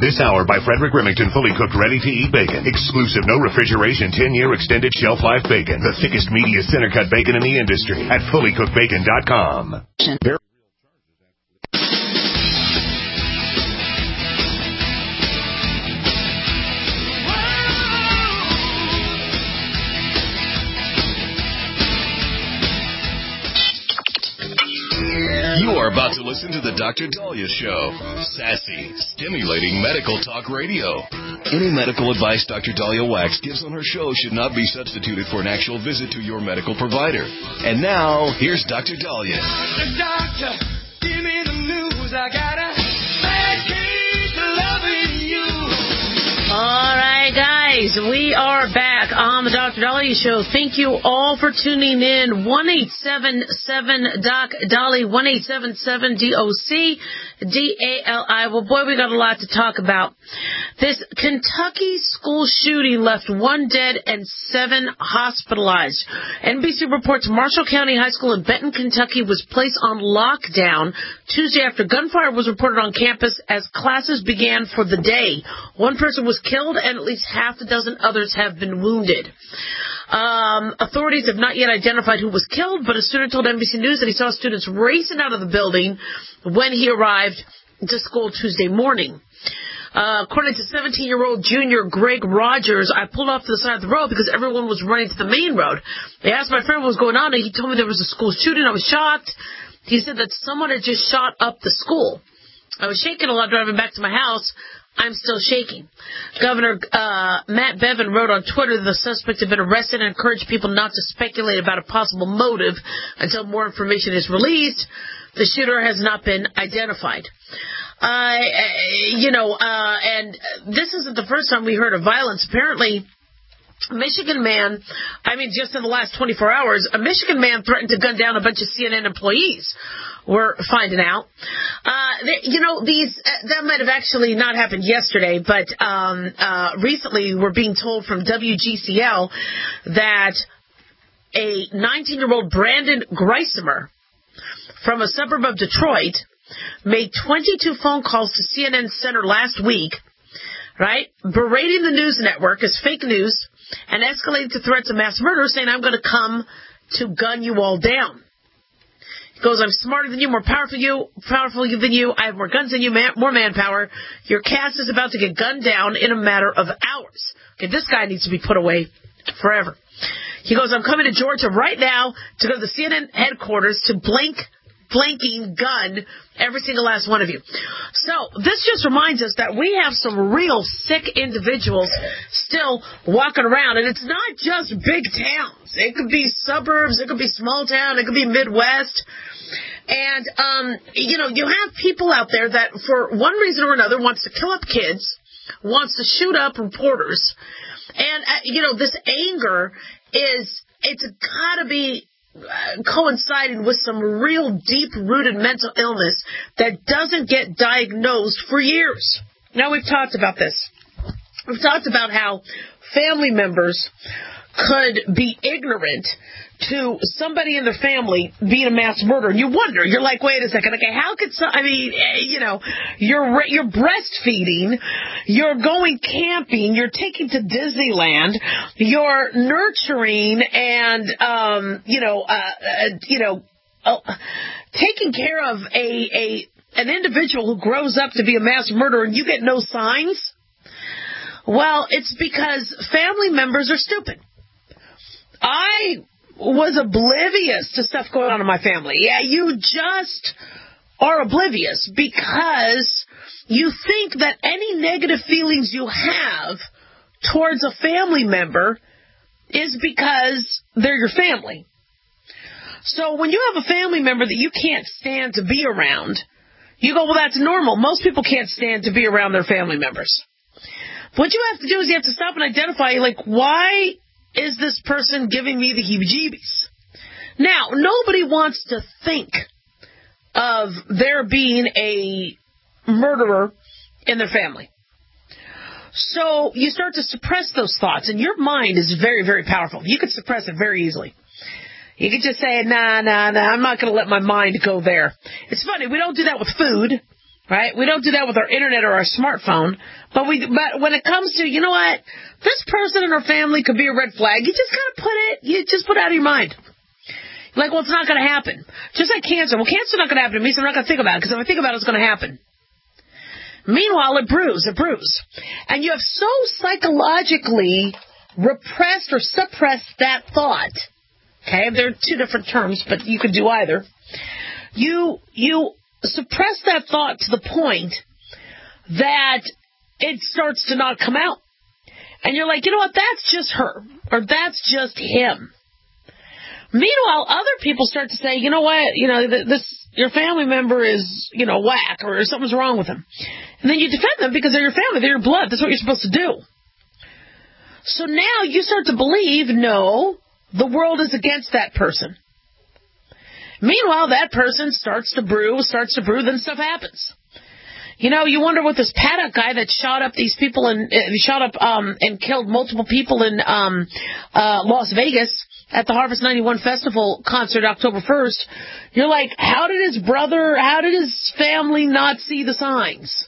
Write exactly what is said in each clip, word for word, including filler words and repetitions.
This hour by Frederick Remington, fully cooked, ready-to-eat bacon. Exclusive, no refrigeration, ten-year extended shelf life bacon. The thickest, meatiest, center-cut bacon in the industry at fully cooked bacon dot com. You are about to listen to the Doctor Dahlia Show. Sassy, stimulating medical talk radio. Any medical advice Doctor Dahlia Wax gives on her show should not be substituted for an actual visit to your medical provider. And now, here's Doctor Dahlia. The doctor, give me the news. I got a bad case of loving you. All right, guys, we are back on the Doctor Dahlia Show. Thank you all for tuning in. one eight seven seven D O C Dahlia, one eight seven seven D O C D A L I. Well, boy, we got a lot to talk about. This Kentucky school shooting left one dead and seven hospitalized. N B C reports Marshall County High School in Benton, Kentucky was placed on lockdown Tuesday after gunfire was reported on campus as classes began for the day. One person was killed and at least half a dozen others have been wounded. Um, authorities have not yet identified who was killed, but a student told N B C News that he saw students racing out of the building when he arrived to school Tuesday morning. Uh, according to seventeen-year-old junior Greg Rogers, I pulled off to the side of the road because everyone was running to the main road. I asked my friend what was going on, and he told me there was a school shooting. I was shocked. He said that someone had just shot up the school. I was shaking a lot driving back to my house. I'm still shaking. Governor uh, Matt Bevin wrote on Twitter that the suspect had been arrested and encouraged people not to speculate about a possible motive until more information is released. The shooter has not been identified. Uh, you know, uh, and this isn't the first time we heard of violence. Apparently, a Michigan man, I mean, just in the last twenty-four hours, a Michigan man threatened to gun down a bunch of C N N employees. We're finding out. Uh, they, you know, these, uh, that might have actually not happened yesterday, but um, uh, recently we're being told from W G C L that a nineteen-year-old Brandon Greisemer from a suburb of Detroit made twenty-two phone calls to C N N Center last week, right, berating the news network as fake news and escalated to threats of mass murder, saying, I'm going to come to gun you all down. He goes, I'm smarter than you, more powerful you, powerful than you. I have more guns than you, man, more manpower. Your caste is about to get gunned down in a matter of hours. Okay, this guy needs to be put away forever. He goes, I'm coming to Georgia right now to go to the C N N headquarters to blink, blanking gun every single last one of you. So this just reminds us that we have some real sick individuals still walking around, and it's not just big towns. It could be suburbs, it could be small town, it could be Midwest. And, um, you know, you have people out there that for one reason or another wants to kill up kids, wants to shoot up reporters. And, uh, you know, this anger is, it's got to be Uh, coinciding with some real deep-rooted mental illness that doesn't get diagnosed for years. Now, we've talked about this. We've talked about how family members could be ignorant to somebody in their family being a mass murderer. And you wonder, you're like, wait a second, okay, how could some, I mean, you know, you're, you're breastfeeding, you're going camping, you're taking to Disneyland, you're nurturing and, um, you know, uh, uh you know, uh, taking care of a, a, an individual who grows up to be a mass murderer and you get no signs? Well, it's because family members are stupid. I was oblivious to stuff going on in my family. Yeah, you just are oblivious because you think that any negative feelings you have towards a family member is because they're your family. So when you have a family member that you can't stand to be around, you go, well, that's normal. Most people can't stand to be around their family members. What you have to do is you have to stop and identify, like, why is this person giving me the heebie-jeebies? Now, nobody wants to think of there being a murderer in their family. So you start to suppress those thoughts, and your mind is very, very powerful. You can suppress it very easily. You can just say, nah, nah, nah, I'm not going to let my mind go there. It's funny, we don't do that with food. right? We don't do that with our internet or our smartphone. But we, but when it comes to, you know what, this person in our family could be a red flag. You just kind of put it, you just put it out of your mind. Like, well, it's not going to happen. Just like cancer. Well, cancer's not going to happen to me, so I'm not going to think about it, because if I think about it, it's going to happen. Meanwhile, it brews, it brews. And you have so psychologically repressed or suppressed that thought. Okay, there are two different terms, but you could do either. You, you suppress that thought to the point that it starts to not come out. And you're like, you know what, that's just her, or that's just him. Meanwhile, other people start to say, you know what, you know, this, your family member is, you know, whack, or something's wrong with them. And then you defend them because they're your family, they're your blood. That's what you're supposed to do. So now you start to believe, no, the world is against that person. Meanwhile, that person starts to brew, starts to brew, then stuff happens. You know, you wonder what this Paddock guy that shot up these people and uh, shot up um, and killed multiple people in um, uh, Las Vegas at the Harvest ninety-one Festival concert October first. You're like, how did his brother, how did his family not see the signs?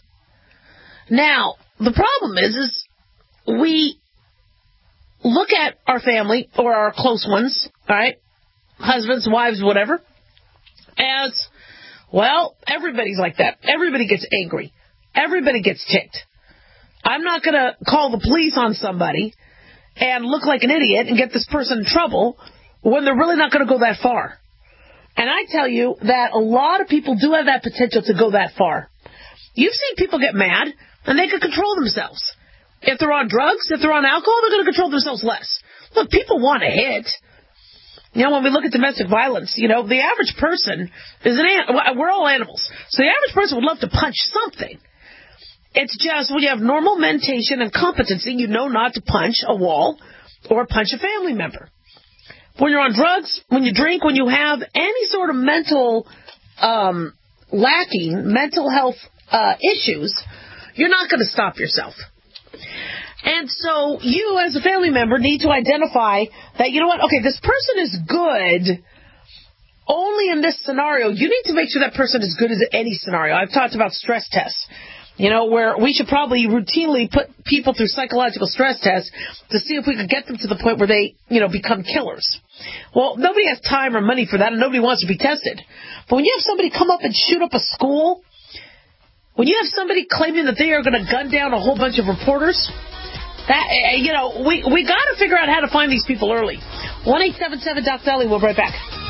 Now, the problem is, is we look at our family or our close ones, all right, husbands, wives, whatever, as, well, everybody's like that. Everybody gets angry. Everybody gets ticked. I'm not going to call the police on somebody and look like an idiot and get this person in trouble when they're really not going to go that far. And I tell you that a lot of people do have that potential to go that far. You've seen people get mad, and they can control themselves. If they're on drugs, if they're on alcohol, they're going to control themselves less. Look, people want to hit. You know, when we look at domestic violence, you know, the average person is an animal. We're all animals. So the average person would love to punch something. It's just when you have normal mentation and competency, you know not to punch a wall or punch a family member. When you're on drugs, when you drink, when you have any sort of mental um, lacking, mental health uh, issues, you're not going to stop yourself. And so you, as a family member, need to identify that, you know what, okay, this person is good only in this scenario. You need to make sure that person is good as any scenario. I've talked about stress tests, you know, where we should probably routinely put people through psychological stress tests to see if we could get them to the point where they, you know, become killers. Well, nobody has time or money for that, and nobody wants to be tested. But when you have somebody come up and shoot up a school, when you have somebody claiming that they are going to gun down a whole bunch of reporters, that, you know, we we got to figure out how to find these people early. one eight seven seven Doc Dolly. We'll be right back.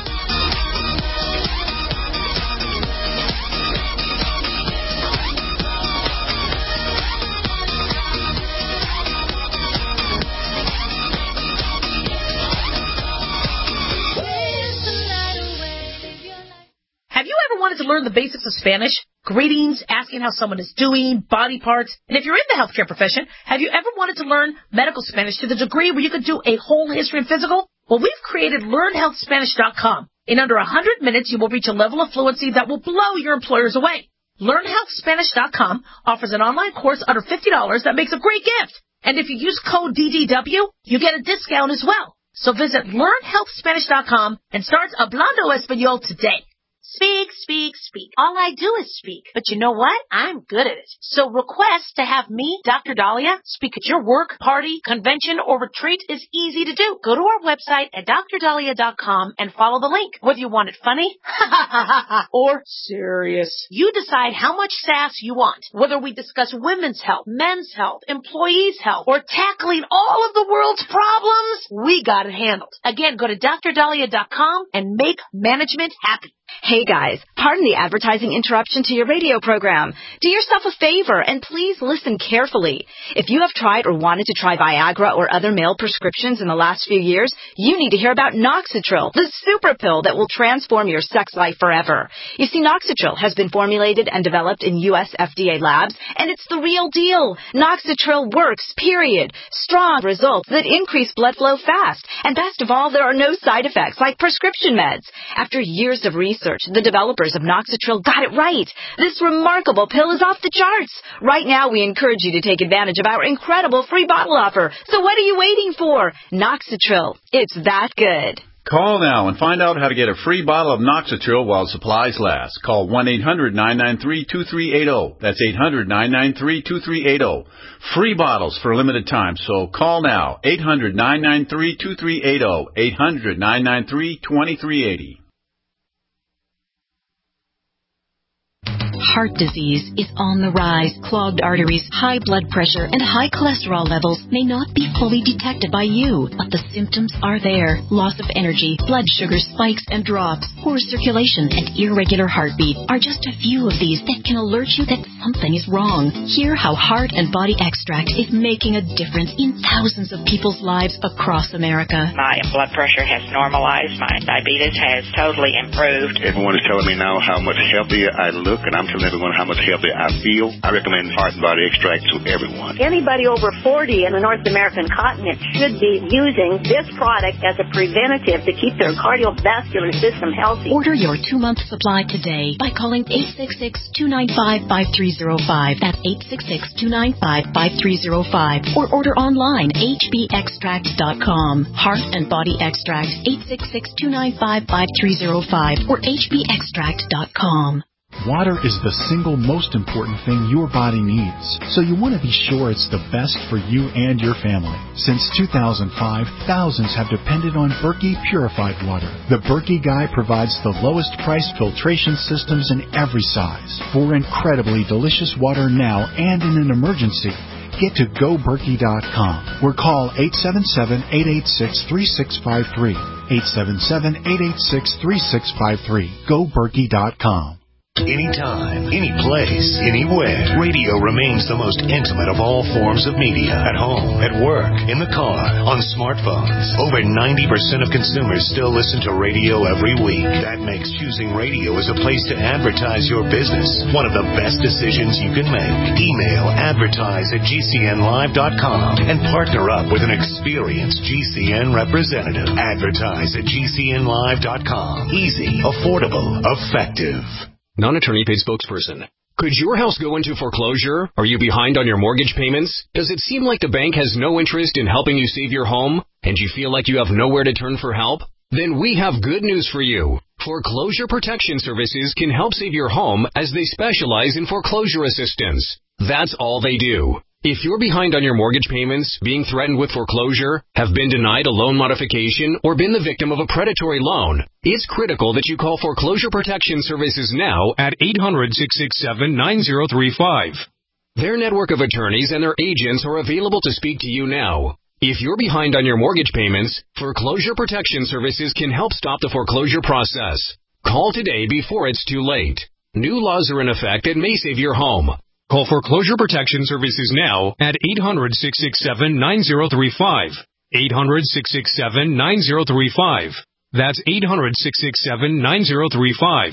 Have you ever wanted to learn the basics of Spanish? Greetings, asking how someone is doing, body parts. And if you're in the healthcare profession, have you ever wanted to learn medical Spanish to the degree where you could do a whole history and physical? Well, we've created learn health spanish dot com. In under one hundred minutes, you will reach a level of fluency that will blow your employers away. learn health spanish dot com offers an online course under fifty dollars that makes a great gift. And if you use code D D W, you get a discount as well. So visit learn health spanish dot com and start Hablando Español today. Speak, speak, speak. All I do is speak. But you know what? I'm good at it. So request to have me, Doctor Dahlia, speak at your work, party, convention, or retreat is easy to do. Go to our website at dr dahlia dot com and follow the link. Whether you want it funny or serious, you decide how much sass you want. Whether we discuss women's health, men's health, employees' health, or tackling all of the world's problems, we got it handled. Again, go to dr dahlia dot com and make management happy. Hey guys, pardon the advertising interruption to your radio program. Do yourself a favor and please listen carefully. If you have tried or wanted to try Viagra or other male prescriptions in the last few years, you need to hear about Noxitril, the super pill that will transform your sex life forever. You see, Noxitril has been formulated and developed in U S F D A labs, and it's the real deal. Noxitril works, period. Strong results that increase blood flow fast. And best of all, there are no side effects like prescription meds. After years of research, the developers of Noxitril got it right. This remarkable pill is off the charts. Right now, we encourage you to take advantage of our incredible free bottle offer. So what are you waiting for? Noxitril. It's that good. Call now and find out how to get a free bottle of Noxitril while supplies last. Call one eight hundred nine nine three two three eight zero. That's eight hundred nine nine three two three eight zero. Free bottles for a limited time, so call now. eight hundred nine nine three two three eight zero. eight hundred nine nine three two three eight zero. Heart disease is on the rise. Clogged arteries, high blood pressure, and high cholesterol levels may not be fully detected by you, but the symptoms are there. Loss of energy, blood sugar spikes and drops, poor circulation, and irregular heartbeat are just a few of these that can alert you that something is wrong. Hear how Heart and Body Extract is making a difference in thousands of people's lives across America. My blood pressure has normalized. My diabetes has totally improved. Everyone is telling me now how much healthier I look, and I'm telling everyone how much healthier I feel. I recommend Heart and Body Extract to everyone. Anybody over forty in the North American continent should be using this product as a preventative to keep their cardiovascular system healthy. Order your two-month supply today by calling eight six six, two nine five, five three zero five. That's eight six six, two nine five, five three zero five. Or order online, h b extract dot com. Heart and Body Extract, eight six six, two nine five, five three zero five or h b extract dot com. Water is the single most important thing your body needs, so you want to be sure it's the best for you and your family. Since two thousand five, thousands have depended on Berkey purified water. The Berkey Guy provides the lowest price filtration systems in every size. For incredibly delicious water now and in an emergency, get to go berkey dot com or call eight seven seven, eight eight six, three six five three. eight seven seven, eight eight six, three six five three. go berkey dot com. Anytime, any place, anywhere. Radio remains the most intimate of all forms of media. At home, at work, in the car, on smartphones. Over ninety percent of consumers still listen to radio every week. That makes choosing radio as a place to advertise your business one of the best decisions you can make. Email advertise at g c n live dot com and partner up with an experienced G C N representative. Advertise at g c n live dot com. Easy, affordable, effective. Non-attorney paid spokesperson. Could your house go into foreclosure? Are you behind on your mortgage payments? Does it seem like the bank has no interest in helping you save your home? And you feel like you have nowhere to turn for help? Then we have good news for you. Foreclosure Protection Services can help save your home as they specialize in foreclosure assistance. That's all they do. If you're behind on your mortgage payments, being threatened with foreclosure, have been denied a loan modification, or been the victim of a predatory loan, it's critical that you call Foreclosure Protection Services now at eight hundred, six six seven, nine zero three five. Their network of attorneys and their agents are available to speak to you now. If you're behind on your mortgage payments, Foreclosure Protection Services can help stop the foreclosure process. Call today before it's too late. New laws are in effect that may save your home. Call Foreclosure Protection Services now at eight hundred, six six seven, nine zero three five. eight hundred, six six seven, nine zero three five. That's eight hundred, six six seven, nine zero three five.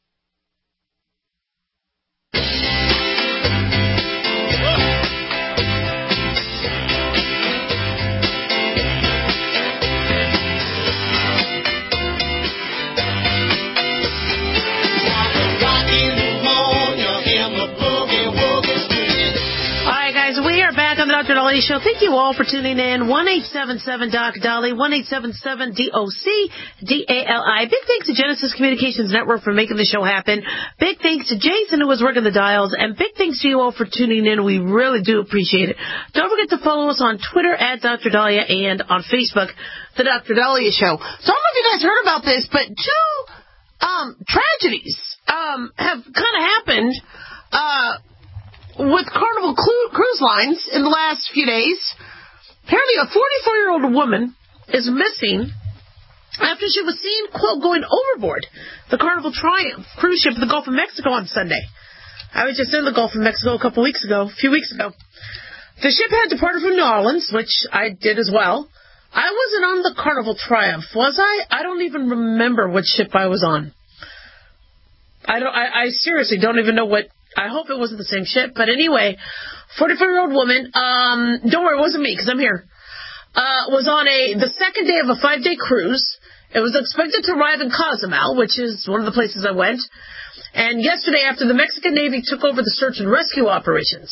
Doctor Dolly Show. Thank you all for tuning in. one eight seven seven Doc Dolly, one eight seven seven D O C D A L I. Big thanks to Genesis Communications Network for making the show happen. Big thanks to Jason who was working the dials. And big thanks to you all for tuning in. We really do appreciate it. Don't forget to follow us on Twitter at Doctor Dahlia and on Facebook, The Doctor Dahlia Show. So I don't know if you guys heard about this, but two um, tragedies um, have kind of happened uh with Carnival Cruise Lines in the last few days. Apparently a forty-four-year-old woman is missing after she was seen, quote, going overboard the Carnival Triumph cruise ship in the Gulf of Mexico on Sunday. I was just in the Gulf of Mexico a couple weeks ago, a few weeks ago. The ship had departed from New Orleans, which I did as well. I wasn't on the Carnival Triumph, was I? I don't even remember what ship I was on. I don't. I, I seriously don't even know what. I hope it wasn't the same ship. But anyway, forty-four-year-old woman, um, don't worry, it wasn't me because I'm here, uh, was on a the second day of a five-day cruise. It was expected to arrive in Cozumel, which is one of the places I went. And yesterday, after the Mexican Navy took over the search and rescue operations.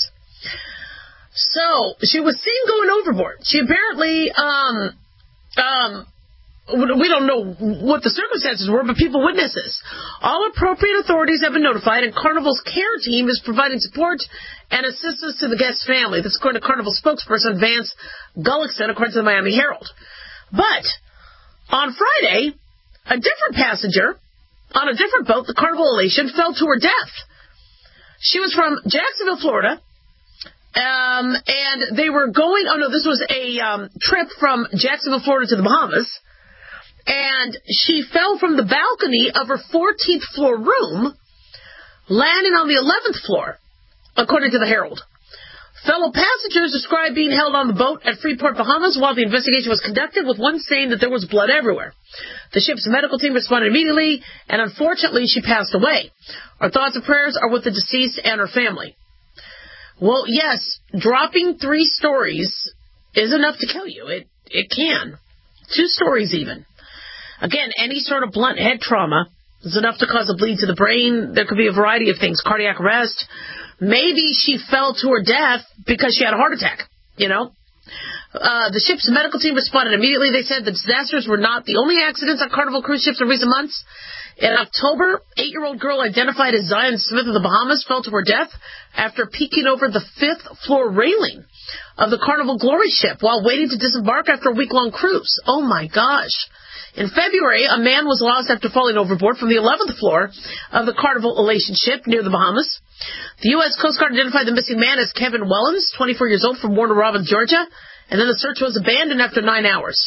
So, she was seen going overboard. She apparently, um, um, we don't know what the circumstances were, but people witnesses. All appropriate authorities have been notified, and Carnival's care team is providing support and assistance to the guest's family. This is according to Carnival spokesperson Vance Gullickson, according to the Miami Herald. But on Friday, a different passenger on a different boat, the Carnival Elation, fell to her death. She was from Jacksonville, Florida, um, and they were going, oh no, this was a um, trip from Jacksonville, Florida to the Bahamas, and she fell from the balcony of her fourteenth floor room, landing on the eleventh floor, according to the Herald. Fellow passengers described being held on the boat at Freeport, Bahamas while the investigation was conducted, with one saying that there was blood everywhere. The ship's medical team responded immediately, and unfortunately, she passed away. Our thoughts and prayers are with the deceased and her family. Well, yes, dropping three stories is enough to kill you. It it can. Two stories even. Again, any sort of blunt head trauma is enough to cause a bleed to the brain. There could be a variety of things, cardiac arrest. Maybe she fell to her death because she had a heart attack, you know. Uh, the ship's medical team responded immediately. They said the disasters were not the only accidents on Carnival cruise ships in recent months. In October, eight-year-old girl identified as Zion Smith of the Bahamas fell to her death after peeking over the fifth-floor railing of the Carnival Glory ship while waiting to disembark after a week-long cruise. Oh, my gosh. In February, a man was lost after falling overboard from the eleventh floor of the Carnival Elation ship near the Bahamas. The U S Coast Guard identified the missing man as Kevin Wellens, twenty-four years old, from Warner Robins, Georgia, and then the search was abandoned after nine hours.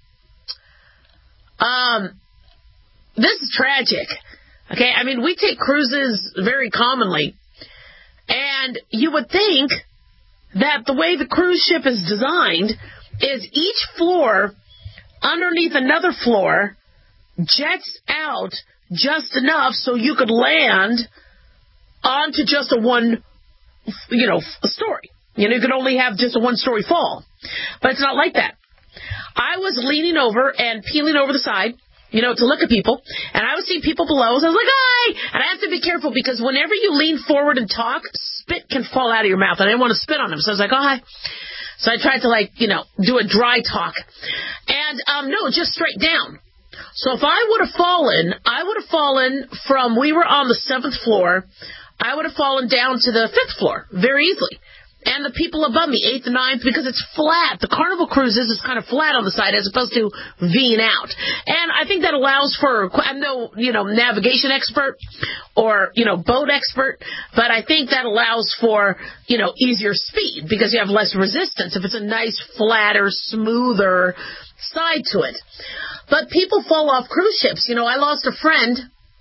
Um, this is tragic. Okay, I mean, we take cruises very commonly, and you would think that the way the cruise ship is designed is each floor underneath another floor jets out just enough so you could land onto just a one, you know, a story. You know, you could only have just a one-story fall. But it's not like that. I was leaning over and peeling over the side, you know, to look at people, and I was seeing people below, so I was like, hi! And I have to be careful, because whenever you lean forward and talk, spit can fall out of your mouth, and I didn't want to spit on them, so I was like, oh, hi. So I tried to, like, you know, do a dry talk. And, um, no, just straight down. So if I would have fallen, I would have fallen from, we were on the seventh floor, I would have fallen down to the fifth floor very easily. And the people above me, eighth and ninth, because it's flat. The Carnival Cruises is kind of flat on the side as opposed to V'ing out. And I think that allows for, I'm no, you know, navigation expert or, you know, boat expert, but I think that allows for, you know, easier speed because you have less resistance if it's a nice, flatter, smoother side to it. But people fall off cruise ships. You know, I lost a friend.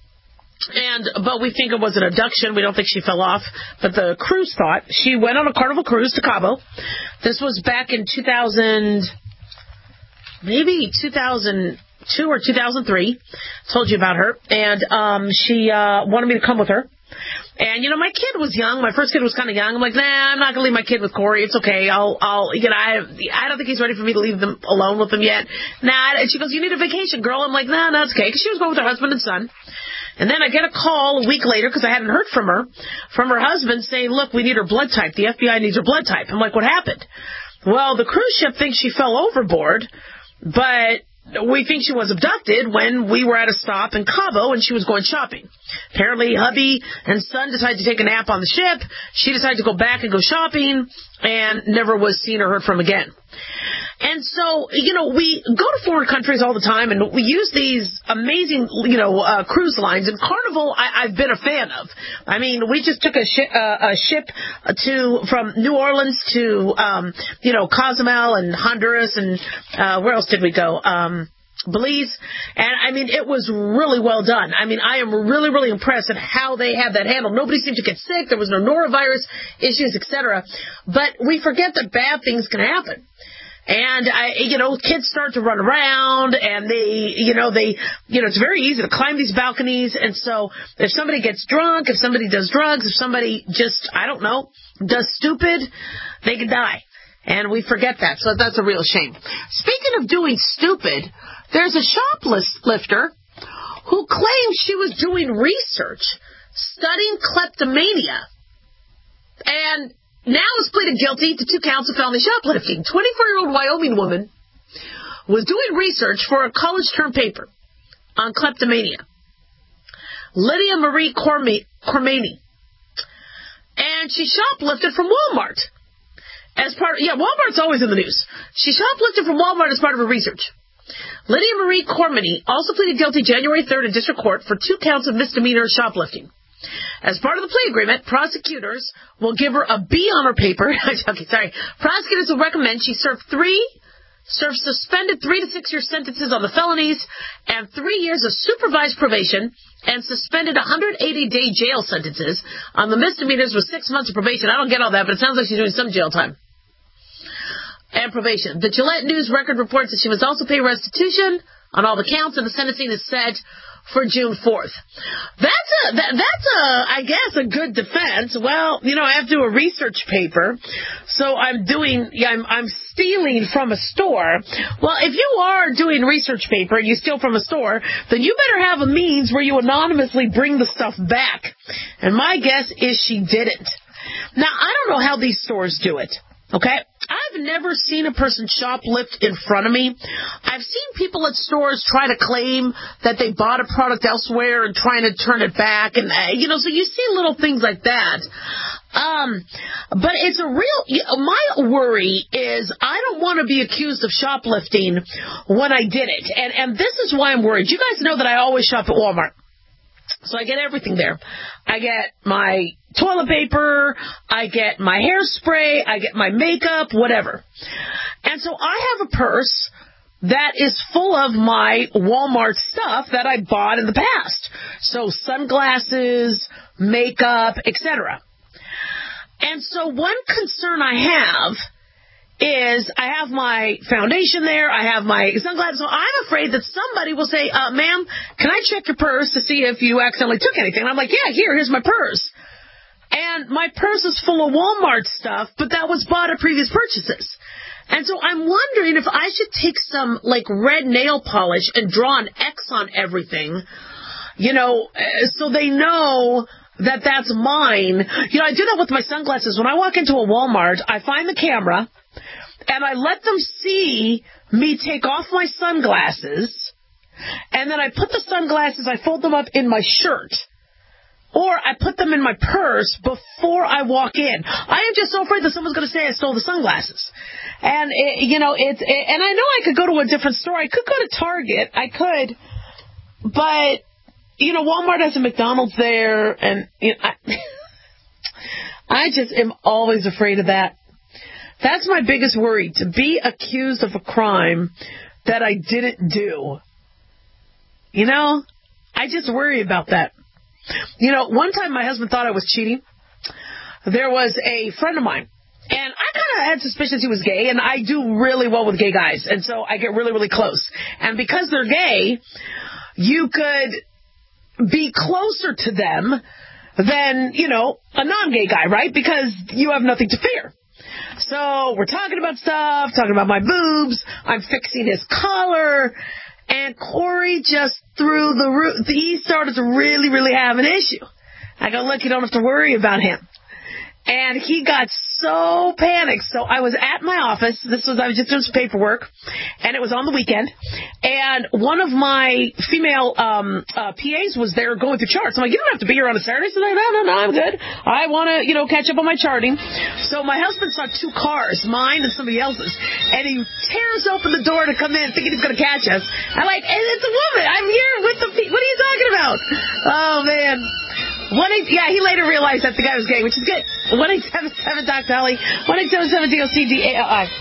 And but we think it was an abduction. We don't think she fell off. But the cruise thought. She went on a Carnival cruise to Cabo. This was back in two thousand, maybe two thousand two or two thousand three. Told you about her. And um, she uh, wanted me to come with her. And, you know, my kid was young. My first kid was kind of young. I'm like, nah, I'm not going to leave my kid with Corey. It's okay. I'll, I'll, you know, I, I don't think he's ready for me to leave them alone with him yet. Nah. And she goes, you need a vacation, girl. I'm like, nah, no, it's okay. Because she was going with her husband and son. And then I get a call a week later, because I hadn't heard from her, from her husband saying, look, we need her blood type. The F B I needs her blood type. I'm like, what happened? Well, the cruise ship thinks she fell overboard, but we think she was abducted when we were at a stop in Cabo and she was going shopping. Apparently, hubby and son decided to take a nap on the ship. She decided to go back and go shopping and never was seen or heard from again. And so, you know, we go to foreign countries all the time and we use these amazing, you know, uh, cruise lines. And Carnival, I, I've been a fan of. I mean, we just took a, shi- uh, a ship to from New Orleans to, um, you know, Cozumel and Honduras and uh, where else did we go? Um, Belize. And, I mean, it was really well done. I mean, I am really, really impressed at how they had that handled. Nobody seemed to get sick. There was no norovirus issues, et cetera. But we forget that bad things can happen. And, I, you know, kids start to run around and they, you know, they, you know, it's very easy to climb these balconies. And so if somebody gets drunk, if somebody does drugs, if somebody just, I don't know, does stupid, they could die. And we forget that. So that's a real shame. Speaking of doing stupid, there's a shoplifter who claims she was doing research, studying kleptomania, and now is pleaded guilty to two counts of felony shoplifting. twenty-four-year-old Wyoming woman was doing research for a college term paper on kleptomania. Lydia Marie Cormany. And she shoplifted from Walmart. As part of, yeah, Walmart's always in the news. She shoplifted from Walmart as part of her research. Lydia Marie Cormany also pleaded guilty January third in district court for two counts of misdemeanor shoplifting. As part of the plea agreement, prosecutors will give her a B on her paper. okay, sorry. Prosecutors will recommend she serve three, serve suspended three to six year sentences on the felonies and three years of supervised probation and suspended one hundred eighty day jail sentences on the misdemeanors with six months of probation. I don't get all that, but it sounds like she's doing some jail time. And probation. The Gillette News Record reports that she must also pay restitution on all the counts, and the sentencing is set for June fourth. That's a, that, that's a, I guess, a good defense. Well, you know, I have to do a research paper, so I'm doing, yeah, I'm, I'm stealing from a store. Well, if you are doing research paper and you steal from a store, then you better have a means where you anonymously bring the stuff back. And my guess is she didn't. Now, I don't know how these stores do it. Okay? I've never seen a person shoplift in front of me. I've seen people at stores try to claim that they bought a product elsewhere and trying to turn it back. And, uh, you know, so you see little things like that. Um, but it's a real, my worry is I don't want to be accused of shoplifting when I did it. And, and this is why I'm worried. You guys know that I always shop at Walmart. So I get everything there. I get my toilet paper, I get my hairspray, I get my makeup, whatever. And so I have a purse that is full of my Walmart stuff that I bought in the past. So sunglasses, makeup, et cetera. And so one concern I have is I have my foundation there, I have my sunglasses, so I'm afraid that somebody will say, uh, ma'am, can I check your purse to see if you accidentally took anything? And I'm like, yeah, here, here's my purse. And my purse is full of Walmart stuff, but that was bought at previous purchases. And so I'm wondering if I should take some, like, red nail polish and draw an X on everything, you know, so they know that that's mine. You know, I do that with my sunglasses. When I walk into a Walmart, I find the camera, and I let them see me take off my sunglasses, and then I put the sunglasses, I fold them up in my shirt, or I put them in my purse before I walk in. I am just so afraid that someone's going to say I stole the sunglasses. And, it, you know, it's, it, and I know I could go to a different store. I could go to Target. I could. But, you know, Walmart has a McDonald's there, and you know, I, I just am always afraid of that. That's my biggest worry, to be accused of a crime that I didn't do. You know, I just worry about that. You know, one time my husband thought I was cheating. There was a friend of mine, and I kind of had suspicions he was gay, and I do really well with gay guys, and so I get really, really close. And because they're gay, you could be closer to them than, you know, a non-gay guy, right? Because you have nothing to fear. So we're talking about stuff, talking about my boobs. I'm fixing his collar. And Corey just threw the roof. He started to really, really have an issue. I go, look, you don't have to worry about him. And he got so panicked. So I was at my office. This was, I was just doing some paperwork. And it was on the weekend. And one of my female um, uh, P As was there going through charts. I'm like, you don't have to be here on a Saturday. So I'm like, no, no, no, I'm good. I want to, you know, catch up on my charting. So my husband saw two cars, mine and somebody else's. And he tears open the door to come in thinking he's going to catch us. I'm like, hey, it's a woman. I'm here with the, what are you talking about? Oh, man. One eight, yeah, he later realized that the guy was gay, which is good. one eight seven seven Doc Dolly, one eight seven seven D O C D A L I.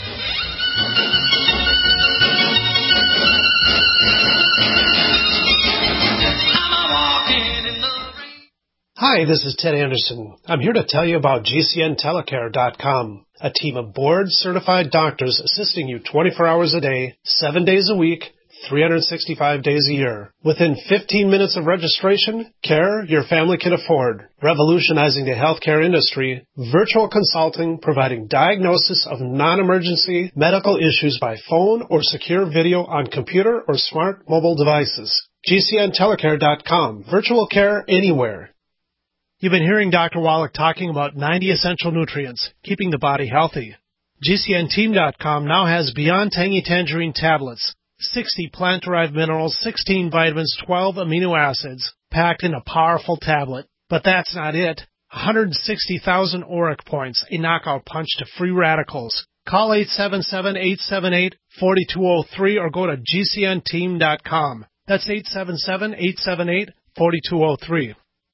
Hi, this is Ted Anderson. I'm here to tell you about G C N telecare dot com, a team of board-certified doctors assisting you twenty-four hours a day, seven days a week, three hundred sixty-five days a year. Within fifteen minutes of registration, care your family can afford. Revolutionizing the healthcare industry, virtual consulting providing diagnosis of non-emergency medical issues by phone or secure video on computer or smart mobile devices. G C N telecare dot com. Virtual care anywhere. You've been hearing Doctor Wallach talking about ninety essential nutrients, keeping the body healthy. G C N team dot com now has Beyond Tangy Tangerine tablets. sixty plant-derived minerals, sixteen vitamins, twelve amino acids, packed in a powerful tablet. But that's not it. one hundred sixty thousand auric points, a knockout punch to free radicals. Call eight seven seven, eight seven eight, four two zero three or go to G C N team dot com. That's eight seven seven, eight seven eight, four two zero three.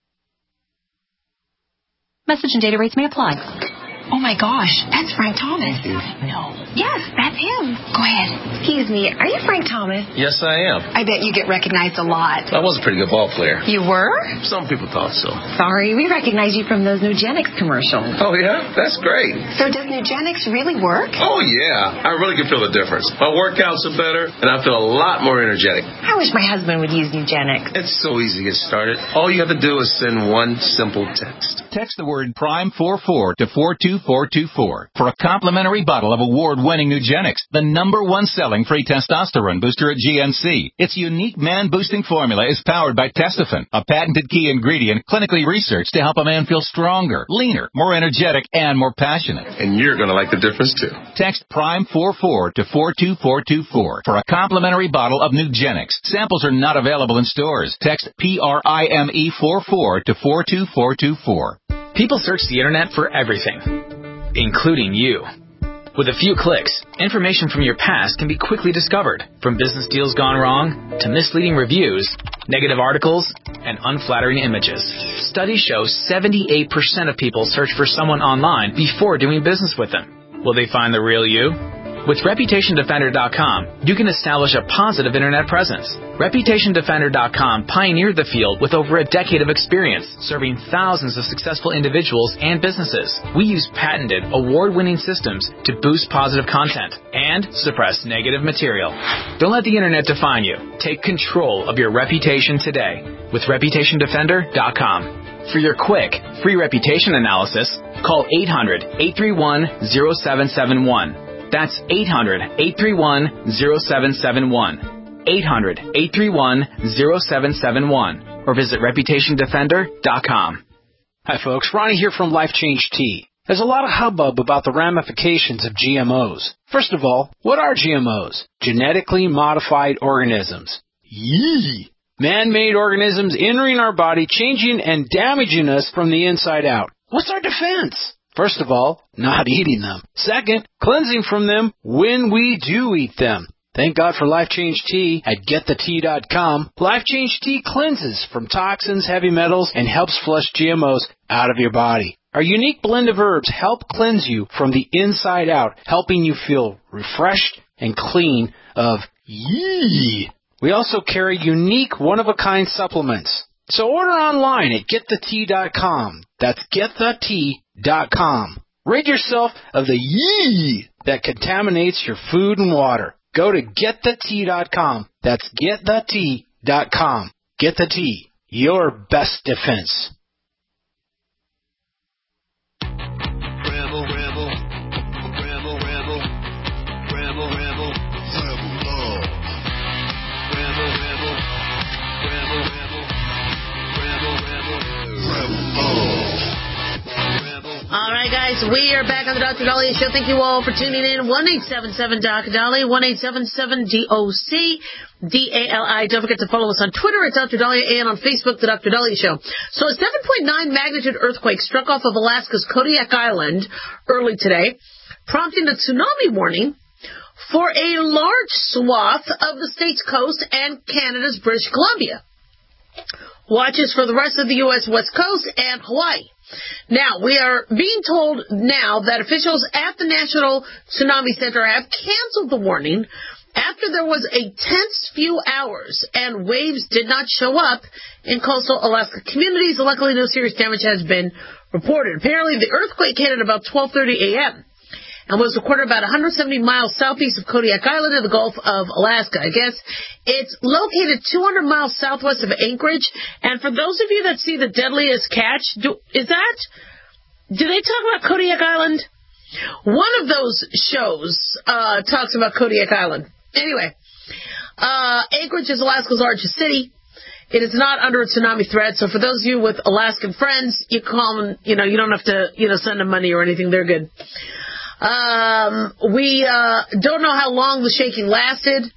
Message and data rates may apply. Oh my gosh, that's Frank Thomas. No. Yes, that's him. Go ahead. Excuse me, are you Frank Thomas? Yes, I am. I bet you get recognized a lot. I was a pretty good ball player. You were? Some people thought so. Sorry, we recognize you from those Nugenics commercials. Oh, yeah? That's great. So does Nugenics really work? Oh, yeah. I really can feel the difference. My workouts are better, and I feel a lot more energetic. I wish my husband would use Nugenics. It's so easy to get started. All you have to do is send one simple text. Text the word Prime forty-four to four two four two four for a complimentary bottle of award-winning Nugenics, the number one selling free testosterone booster at G N C. Its unique man-boosting formula is powered by Testofen, a patented key ingredient clinically researched to help a man feel stronger, leaner, more energetic, and more passionate. And you're going to like the difference, too. Text Prime forty-four to four two four two four for a complimentary bottle of Nugenics. Samples are not available in stores. Text P R I M E forty-four to four two four two four. People search the internet for everything, including you. With a few clicks, information from your past can be quickly discovered, from business deals gone wrong to misleading reviews, negative articles, and unflattering images. Studies show seventy-eight percent of people search for someone online before doing business with them. Will they find the real you? With Reputation Defender dot com, you can establish a positive internet presence. Reputation Defender dot com pioneered the field with over a decade of experience, serving thousands of successful individuals and businesses. We use patented, award-winning systems to boost positive content and suppress negative material. Don't let the internet define you. Take control of your reputation today with Reputation Defender dot com. For your quick, free reputation analysis, call eight hundred, eight three one, zero seven seven one. That's eight hundred, eight three one, zero seven seven one. eight hundred, eight three one, zero seven seven one. Or visit Reputation Defender dot com. Hi folks, Ronnie here from Life Change Tea. There's a lot of hubbub about the ramifications of G M Os. First of all, what are G M Os? Genetically modified organisms. Yee! Man-made organisms entering our body, changing and damaging us from the inside out. What's our defense? First of all, not eating them. Second, cleansing from them when we do eat them. Thank God for Life Change Tea at get the tea dot com. Life Change Tea cleanses from toxins, heavy metals, and helps flush G M Os out of your body. Our unique blend of herbs help cleanse you from the inside out, helping you feel refreshed and clean of yee. We also carry unique one-of-a-kind supplements. So order online at get the tea dot com. That's get the tea dot com. Rid yourself of the yee that contaminates your food and water. Go to get the tea dot com. That's get the tea dot com. Get the Tea, your best defense. Ramble, ramble, ramble, ramble, ramble, ramble, ramble, love. Ramble, ramble, ramble, ramble, ramble, ramble, ramble, love. All right, guys, we are back on the Doctor Dahlia Show. Thank you all for tuning in. one eight seven seven D O C Dahlia, one eight seven seven D O C D A L I. Don't forget to follow us on Twitter at Doctor Dahlia and on Facebook, The Doctor Dahlia Show. So a seven point nine magnitude earthquake struck off of Alaska's Kodiak Island early today, prompting a tsunami warning for a large swath of the state's coast and Canada's British Columbia. Watches for the rest of the U S West Coast and Hawaii. Now, we are being told now that officials at the National Tsunami Center have canceled the warning after there was a tense few hours and waves did not show up in coastal Alaska communities. Luckily, no serious damage has been reported. Apparently, the earthquake hit at about twelve thirty a.m. and was recorded about one hundred seventy miles southeast of Kodiak Island in the Gulf of Alaska. I guess it's located two hundred miles southwest of Anchorage. And for those of you that see The Deadliest Catch, do, is that, do they talk about Kodiak Island? One of those shows uh, talks about Kodiak Island. Anyway, uh, Anchorage is Alaska's largest city. It is not under a tsunami threat, so for those of you with Alaskan friends, you call them, you know, you don't have to, you know, send them money or anything. They're good. Um, we uh, don't know how long the shaking lasted.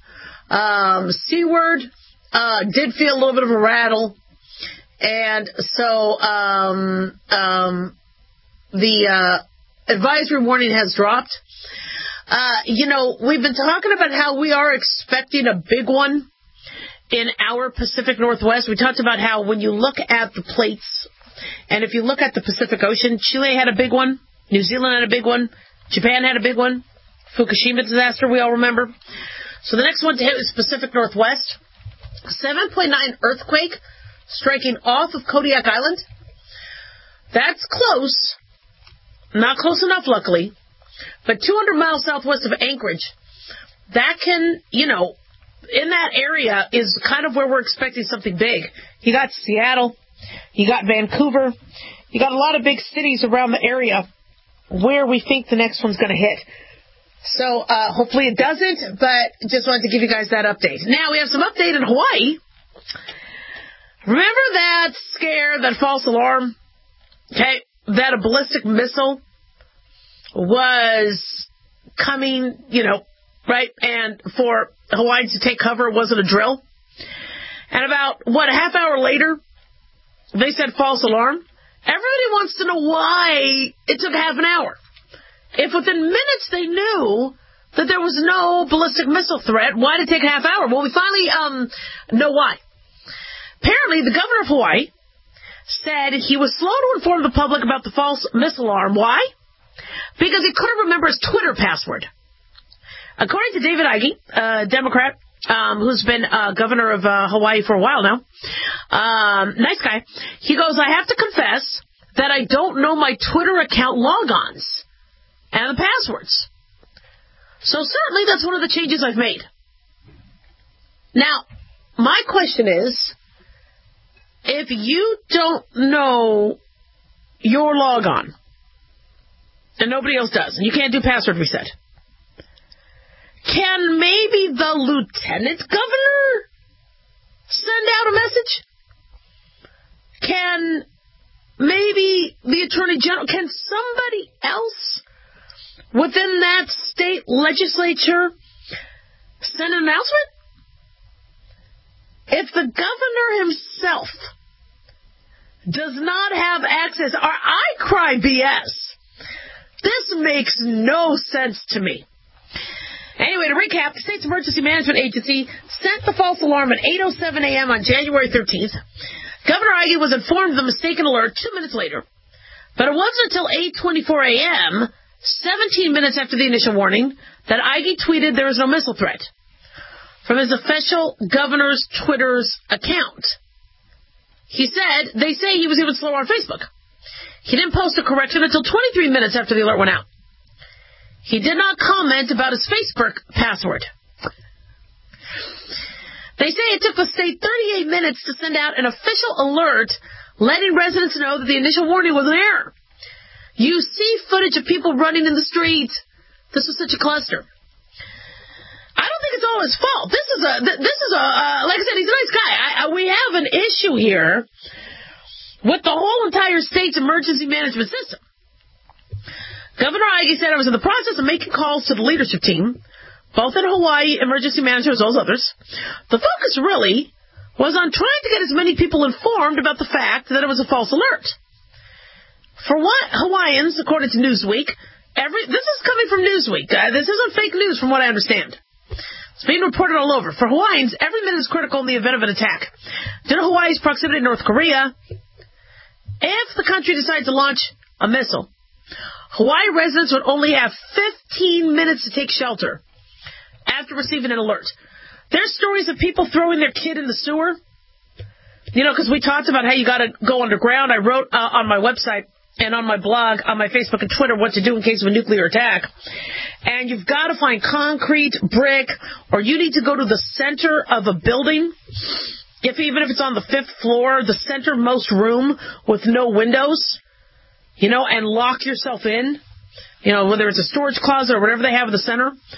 Um, Seaward uh, did feel a little bit of a rattle. And so um, um, the uh, advisory warning has dropped. Uh, you know, we've been talking about how we are expecting a big one in our Pacific Northwest. We talked about how when you look at the plates, and if you look at the Pacific Ocean, Chile had a big one, New Zealand had a big one, Japan had a big one, Fukushima disaster, we all remember. So the next one to hit is Pacific Northwest. seven point nine earthquake striking off of Kodiak Island. That's close. Not close enough, luckily. But two hundred miles southwest of Anchorage. That can, you know, in that area is kind of where we're expecting something big. You got Seattle. You got Vancouver. You got a lot of big cities around the area where we think the next one's going to hit. So uh, hopefully it doesn't, but just wanted to give you guys that update. Now we have some update in Hawaii. Remember that scare, that false alarm? Okay, that a ballistic missile was coming, you know, right? And for Hawaii to take cover, it wasn't a drill. And about, what, a half hour later, they said false alarm. Everybody wants to know why it took half an hour. If within minutes they knew that there was no ballistic missile threat, why did it take a half hour? Well, we finally um, know why. Apparently, the governor of Hawaii said he was slow to inform the public about the false missile alarm. Why? Because he couldn't remember his Twitter password. According to David Ige, a Democrat um, who's been uh, governor of uh, Hawaii for a while now, um, nice guy, he goes, I have to confess that I don't know my Twitter account logons and the passwords. So certainly that's one of the changes I've made. Now, my question is, if you don't know your logon, and nobody else does, and you can't do password reset, can maybe the lieutenant governor send out a message? Can maybe the attorney general, can somebody else within that state legislature send an announcement? If the governor himself does not have access, or I cry B S, this makes no sense to me. Anyway, to recap, the state's emergency management agency sent the false alarm at eight oh seven a.m. on January thirteenth. Governor Ige was informed of the mistaken alert two minutes later. But it wasn't until eight twenty-four a.m., seventeen minutes after the initial warning, that Ige tweeted there was no missile threat from his official governor's Twitter's account. He said, they say he was even slower on Facebook. He didn't post a correction until twenty-three minutes after the alert went out. He did not comment about his Facebook password. They say it took the state thirty-eight minutes to send out an official alert letting residents know that the initial warning was an error. You see footage of people running in the street. This was such a cluster. I don't think it's all his fault. This is a, this is a, uh, like I said, he's a nice guy. I, I, we have an issue here with the whole entire state's emergency management system. Governor Ige said I was in the process of making calls to the leadership team, both in Hawaii emergency management as well as others. The focus really was on trying to get as many people informed about the fact that it was a false alert. For what Hawaiians, according to Newsweek, every this is coming from Newsweek. Uh, this isn't fake news from what I understand. It's being reported all over. For Hawaiians, every minute is critical in the event of an attack. Due to Hawaii's proximity to North Korea, if the country decides to launch a missile, Hawaii residents would only have fifteen minutes to take shelter after receiving an alert. There's stories of people throwing their kid in the sewer. You know, because we talked about how you got to go underground. I wrote uh, on my website and on my blog, on my Facebook and Twitter, what to do in case of a nuclear attack. And you've got to find concrete, brick, or you need to go to the center of a building, if even if it's on the fifth floor, the centermost room with no windows, you know, and lock yourself in, you know, whether it's a storage closet or whatever they have in the center.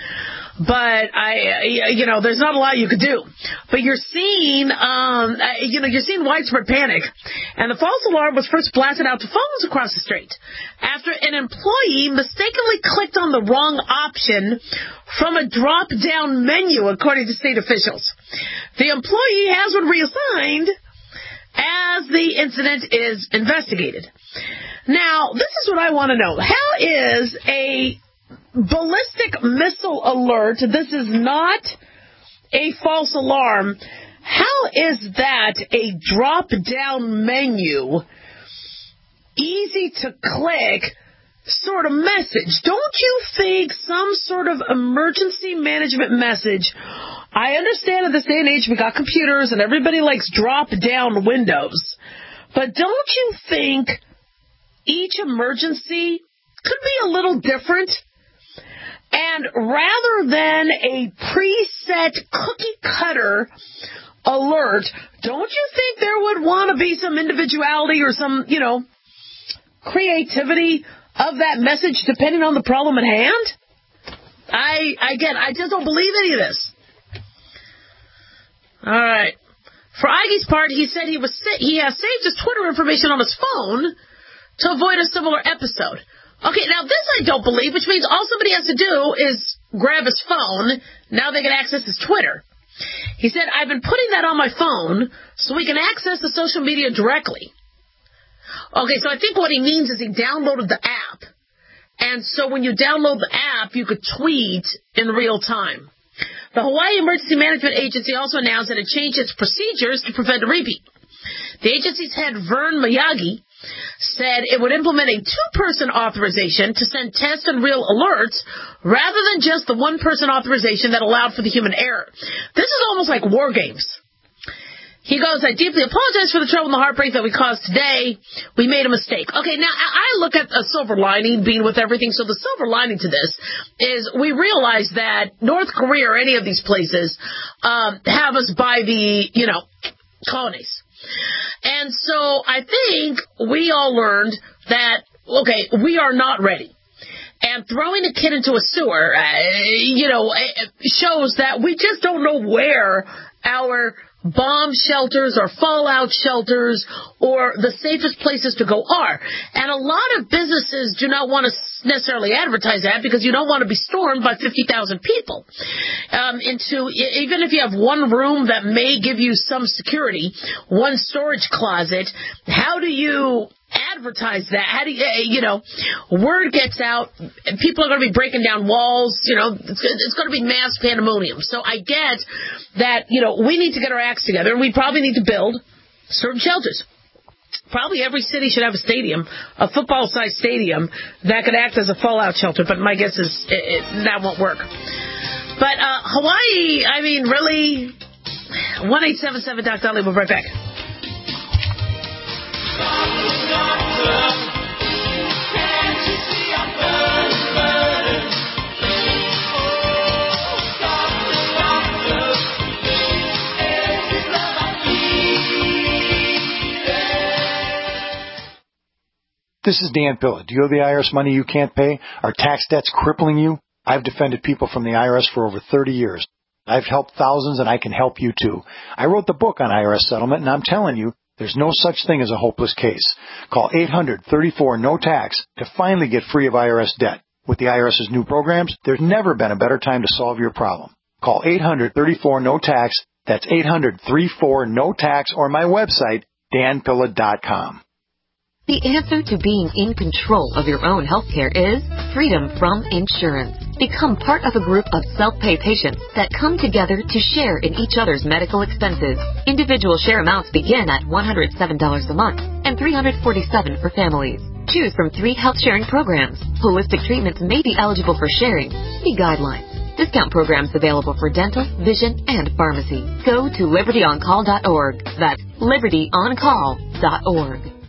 but I, you know, there's not a lot you could do. But you're seeing, um, you know, you're seeing widespread panic. And the false alarm was first blasted out to phones across the street after an employee mistakenly clicked on the wrong option from a drop-down menu, according to state officials. The employee has been reassigned as the incident is investigated. Now, this is what I want to know. How is a ballistic missile alert, this is not a false alarm, how is that a drop-down menu, easy to click sort of message? Don't you think some sort of emergency management message? I understand in this day and age we got computers and everybody likes drop-down windows, but don't you think each emergency could be a little different? And rather than a preset cookie-cutter alert, don't you think there would want to be some individuality or some, you know, creativity of that message depending on the problem at hand? I, again, I just don't believe any of this. All right. For Iggy's part, he said he was he has saved his Twitter information on his phone to avoid a similar episode. Okay, now this I don't believe, which means all somebody has to do is grab his phone. Now they can access his Twitter. He said, I've been putting that on my phone so we can access the social media directly. Okay, so I think what he means is he downloaded the app. And so when you download the app, you could tweet in real time. The Hawaii Emergency Management Agency also announced that it changed its procedures to prevent a repeat. The agency's head, Vern Miyagi, said it would implement a two-person authorization to send test and real alerts rather than just the one-person authorization that allowed for the human error. This is almost like war games. He goes, I deeply apologize for the trouble and the heartbreak that we caused today. We made a mistake. Okay, now I look at a silver lining being with everything. So the silver lining to this is we realize that North Korea or any of these places um, have us by the, you know, colonies. And so I think we all learned that, okay, we are not ready. And throwing a kid into a sewer, uh, you know, shows that we just don't know where our bomb shelters or fallout shelters or the safest places to go are. And a lot of businesses do not want to necessarily advertise that because you don't want to be stormed by fifty thousand people. Um, into even if you have one room that may give you some security, one storage closet, how do you advertise that? How do you, you know, word gets out, and people are going to be breaking down walls, you know, it's, it's going to be mass pandemonium. So I get that, you know, we need to get our acts together, and we probably need to build certain shelters. Probably every city should have a stadium, a football-sized stadium that could act as a fallout shelter, but my guess is it, it, that won't work. But uh, Hawaii, I mean, really, one eight seven seven Doc Dolly, we'll be right back. This is Dan Pilla. Do you owe the I R S money you can't pay? Are tax debts crippling you? I've defended people from the I R S for over thirty years. I've helped thousands, and I can help you too. I wrote the book on I R S settlement, and I'm telling you, there's no such thing as a hopeless case. Call eight hundred thirty-four no tax to finally get free of I R S debt. With the IRS's new programs, there's never been a better time to solve your problem. Call eight hundred thirty-four no tax. That's eight hundred thirty-four no tax, or my website, dan pilla dot com. The answer to being in control of your own healthcare is freedom from insurance. Become part of a group of self-pay patients that come together to share in each other's medical expenses. Individual share amounts begin at one hundred seven dollars a month and three hundred forty-seven dollars for families. Choose from three health sharing programs. Holistic treatments may be eligible for sharing. See guidelines. Discount programs available for dental, vision, and pharmacy. Go to liberty on call dot org. That's liberty on call dot org.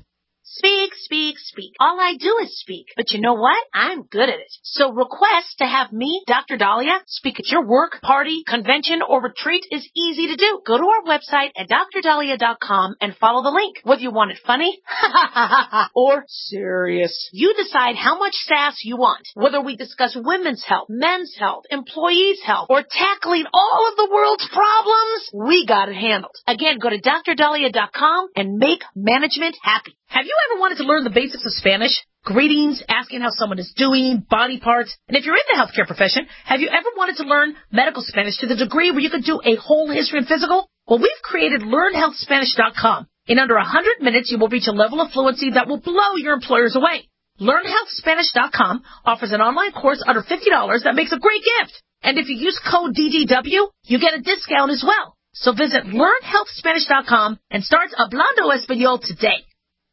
Speak, speak, speak. All I do is speak. But you know what? I'm good at it. So request to have me, Doctor Dahlia, speak at your work, party, convention, or retreat is easy to do. Go to our website at d r dahlia dot com and follow the link. Whether you want it funny or serious, you decide how much sass you want. Whether we discuss women's health, men's health, employees' health, or tackling all of the world's problems, we got it handled. Again, go to d r dahlia dot com and make management happy. Have you ever wanted to learn the basics of Spanish? Greetings, asking how someone is doing, body parts. And if you're in the healthcare profession, have you ever wanted to learn medical Spanish to the degree where you could do a whole history and physical? Well, we've created learn health spanish dot com. In under one hundred minutes, you will reach a level of fluency that will blow your employers away. learn health spanish dot com offers an online course under fifty dollars that makes a great gift. And if you use code D D W, you get a discount as well. So visit learn health spanish dot com and start Hablando Español today.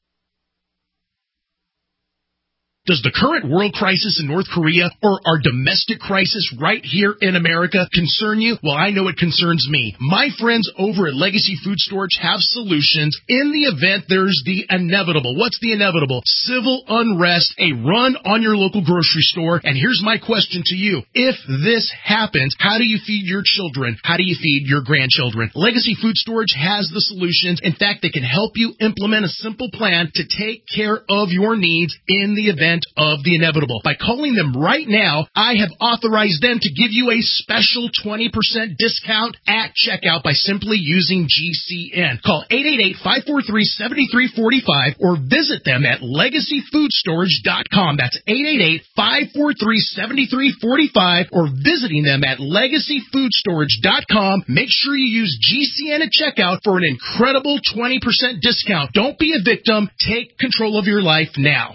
Does the current world crisis in North Korea or our domestic crisis right here in America concern you? Well, I know it concerns me. My friends over at Legacy Food Storage have solutions in the event there's the inevitable. What's the inevitable? Civil unrest, a run on your local grocery store. And here's my question to you. If this happens, how do you feed your children? How do you feed your grandchildren? Legacy Food Storage has the solutions. In fact, they can help you implement a simple plan to take care of your needs in the event of the inevitable. By calling them right now, I have authorized them to give you a special twenty percent discount at checkout by simply using G C N. Call eight eight eight, five four three, seven three four five or visit them at legacy food storage dot com. That's eight eight eight, five four three, seven three four five or visiting them at legacy food storage dot com. Make sure you use G C N at checkout for an incredible twenty percent discount. Don't be a victim. Take control of your life now.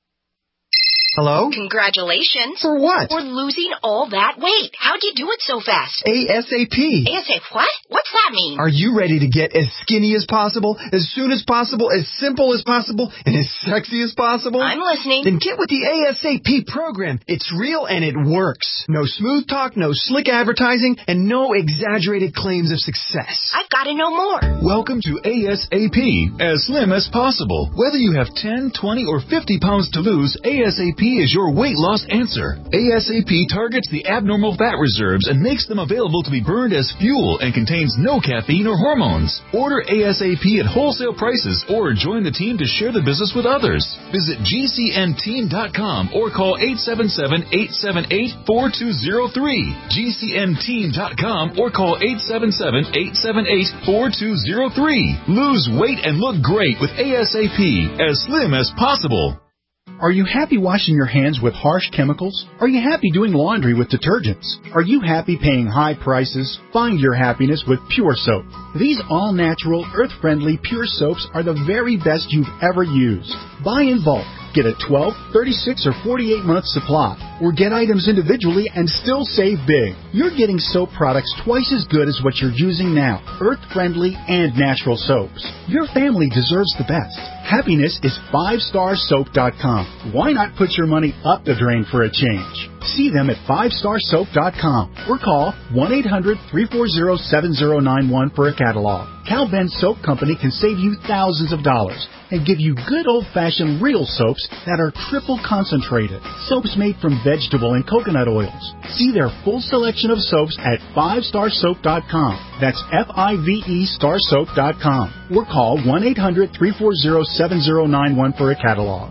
Hello? Congratulations. For what? For losing all that weight. How'd you do it so fast? ASAP. ASAP what? What's that mean? Are you ready to get as skinny as possible, as soon as possible, as simple as possible, and as sexy as possible? I'm listening. Then get with the ASAP program. It's real and it works. No smooth talk, no slick advertising, and no exaggerated claims of success. I've got to know more. Welcome to ASAP, as slim as possible. Whether you have ten, twenty, or fifty pounds to lose, ASAP is your weight loss answer. ASAP targets the abnormal fat reserves and makes them available to be burned as fuel and contains no caffeine or hormones. Order ASAP at wholesale prices or join the team to share the business with others. Visit G C N team dot com or call eight seven seven, eight seven eight, four two zero three. G C N team dot com or call eight seven seven, eight seven eight, four two zero three. Lose weight and look great with ASAP, as slim as possible. Are you happy washing your hands with harsh chemicals? Are you happy doing laundry with detergents? Are you happy paying high prices? Find your happiness with Pure Soap. These all-natural, earth-friendly Pure Soaps are the very best you've ever used. Buy in bulk. Get a twelve, thirty-six, or forty-eight month supply, or get items individually and still save big. You're getting soap products twice as good as what you're using now, earth-friendly and natural soaps. Your family deserves the best. Happiness is five star soap dot com. Why not put your money up the drain for a change? See them at five star soap dot com or call one eight hundred, three four zero, seven zero nine one for a catalog. Cal Ben Soap Company can save you thousands of dollars and give you good old-fashioned real soaps that are triple concentrated. Soaps made from vegetable and coconut oils. See their full selection of soaps at five star soap dot com. That's F I V E star soap dot com. Or call one eight hundred, three four zero, seven zero nine one for a catalog.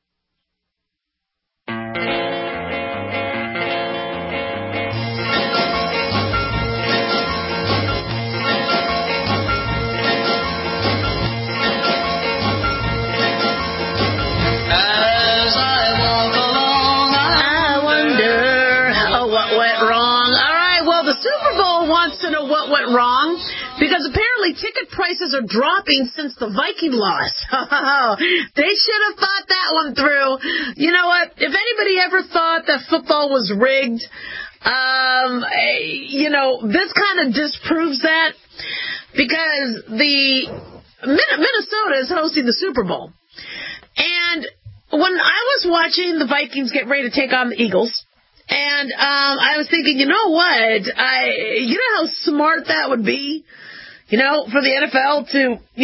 Went wrong because apparently ticket prices are dropping since the Viking loss. They should have thought that one through. You know what? If anybody ever thought that football was rigged, um, you know, this kind of disproves that because the Minnesota is hosting the Super Bowl. And when I was watching the Vikings get ready to take on the Eagles, and um, I was thinking, you know what? I, you know how smart that would be, you know, for the N F L to, you know,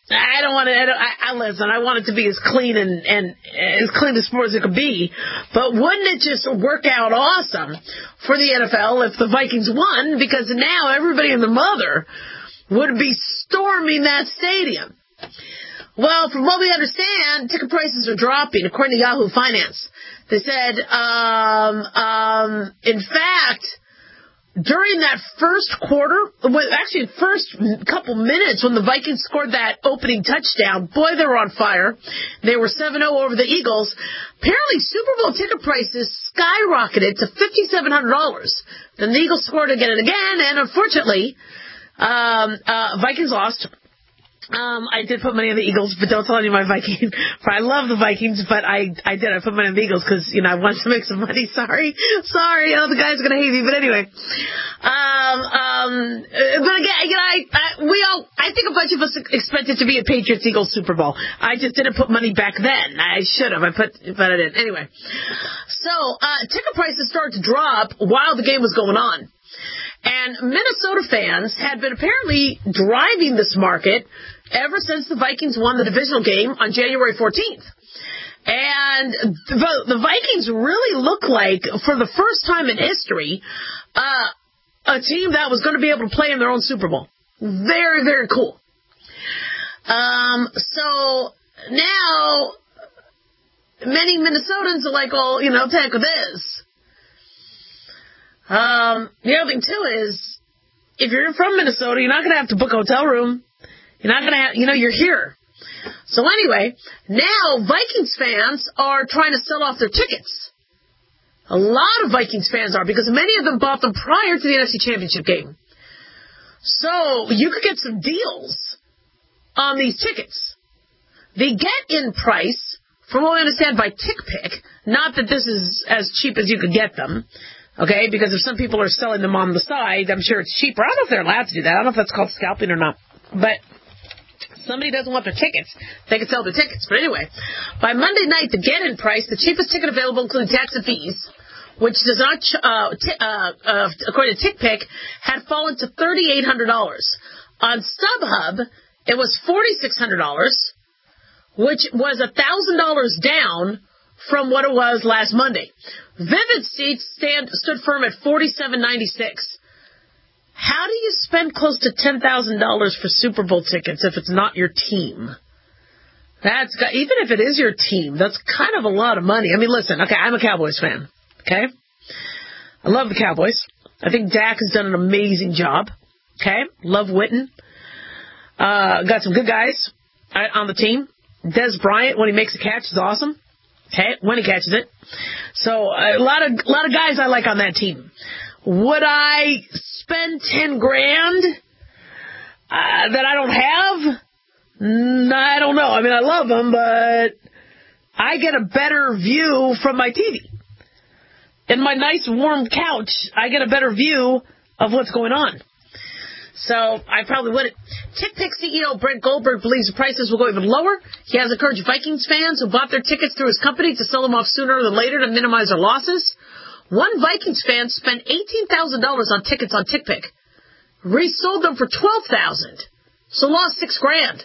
I don't want to, I, don't, I, I listen, I want it to be as clean and, and as clean as sport as it could be. But wouldn't it just work out awesome for the N F L if the Vikings won? Because now everybody and their mother would be storming that stadium. Well, from what we understand, ticket prices are dropping, according to Yahoo Finance. They said, um, um, in fact, during that first quarter, well, actually first couple minutes when the Vikings scored that opening touchdown, boy, they were on fire. They were seven oh over the Eagles. Apparently, Super Bowl ticket prices skyrocketed to five thousand seven hundred dollars. Then the Eagles scored again and again, and unfortunately, um, uh, Vikings lost. Um, I did put money on the Eagles, but don't tell any of my Vikings. I love the Vikings, but I I did. I put money on the Eagles because, you know, I wanted to make some money. Sorry. Sorry. Oh, the guys are going to hate me. But anyway. Um, um, but again, you know, I, I, we all, I think a bunch of us expected to be a Patriots-Eagles Super Bowl. I just didn't put money back then. I should have. I put, but I didn't. Anyway. So, uh, ticket prices started to drop while the game was going on. And Minnesota fans had been apparently driving this market ever since the Vikings won the divisional game on January fourteenth. And the, the Vikings really look like, for the first time in history, uh, a team that was going to be able to play in their own Super Bowl. Very, very cool. Um, so now many Minnesotans are like, oh, you know, heck with this. Um, the other thing, too, is if you're from Minnesota, you're not going to have to book a hotel room. You're not going to have, you know, you're here. So anyway, now Vikings fans are trying to sell off their tickets. A lot of Vikings fans are, because many of them bought them prior to the N F C Championship game. So you could get some deals on these tickets. The get-in price, from what I understand by TickPick, not that this is as cheap as you could get them, okay, because if some people are selling them on the side, I'm sure it's cheaper. I don't know if they're allowed to do that. I don't know if that's called scalping or not. But somebody doesn't want their tickets, they can sell their tickets. But anyway, by Monday night, the get-in price, the cheapest ticket available, including tax and fees, which does not, uh, t- uh, uh, according to TickPick, had fallen to three thousand eight hundred dollars. On StubHub, it was four thousand six hundred dollars, which was one thousand dollars down from what it was last Monday. Vivid Seats stand, stood firm at forty-seven ninety-six. How do you spend close to ten thousand dollars for Super Bowl tickets if it's not your team? That's got, even if it is your team, that's kind of a lot of money. I mean, listen, okay, I'm a Cowboys fan, okay? I love the Cowboys. I think Dak has done an amazing job, okay? Love Witten. Uh, got some good guys on the team. Des Bryant, when he makes a catch, is awesome. Okay, when he catches it. So a lot of a lot of guys I like on that team. Would I spend ten grand uh, that I don't have? Mm, I don't know. I mean, I love them, but I get a better view from my T V. In my nice warm couch, I get a better view of what's going on. So I probably wouldn't. TickPick C E O Brent Goldberg believes the prices will go even lower. He has encouraged Vikings fans who bought their tickets through his company to sell them off sooner than later to minimize their losses. One Vikings fan spent eighteen thousand dollars on tickets on TickPick. Resold them for twelve thousand dollars, so lost six grand.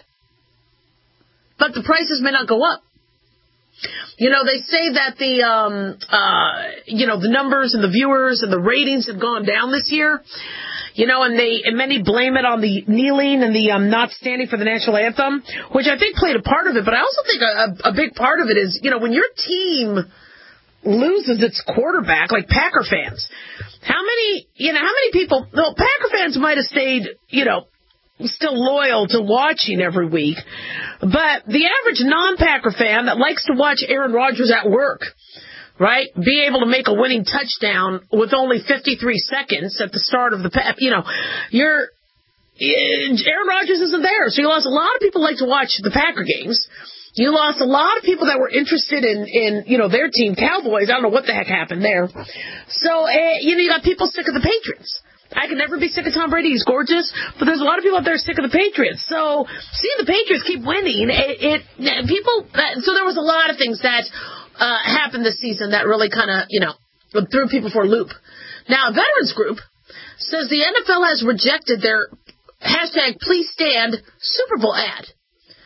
But the prices may not go up. You know, they say that the, um, uh, you know, the numbers and the viewers and the ratings have gone down this year. You know, and they and many blame it on the kneeling and the um, not standing for the national anthem, which I think played a part of it. But I also think a, a big part of it is, you know, when your team loses its quarterback, like Packer fans, how many, you know, how many people, well, Packer fans might have stayed, you know, still loyal to watching every week, but the average non-Packer fan that likes to watch Aaron Rodgers at work, right, be able to make a winning touchdown with only fifty-three seconds at the start of the, you know, you're, Aaron Rodgers isn't there, so you lost a lot of people who like to watch the Packer games. You lost a lot of people that were interested in, in, you know, their team, Cowboys. I don't know what the heck happened there. So, uh, you know, you got people sick of the Patriots. I can never be sick of Tom Brady. He's gorgeous. But there's a lot of people out there sick of the Patriots. So, seeing the Patriots keep winning, it, it people, uh, so there was a lot of things that uh, happened this season that really kind of, you know, threw people for a loop. Now, a veterans group says the N F L has rejected their hashtag Please Stand Super Bowl ad.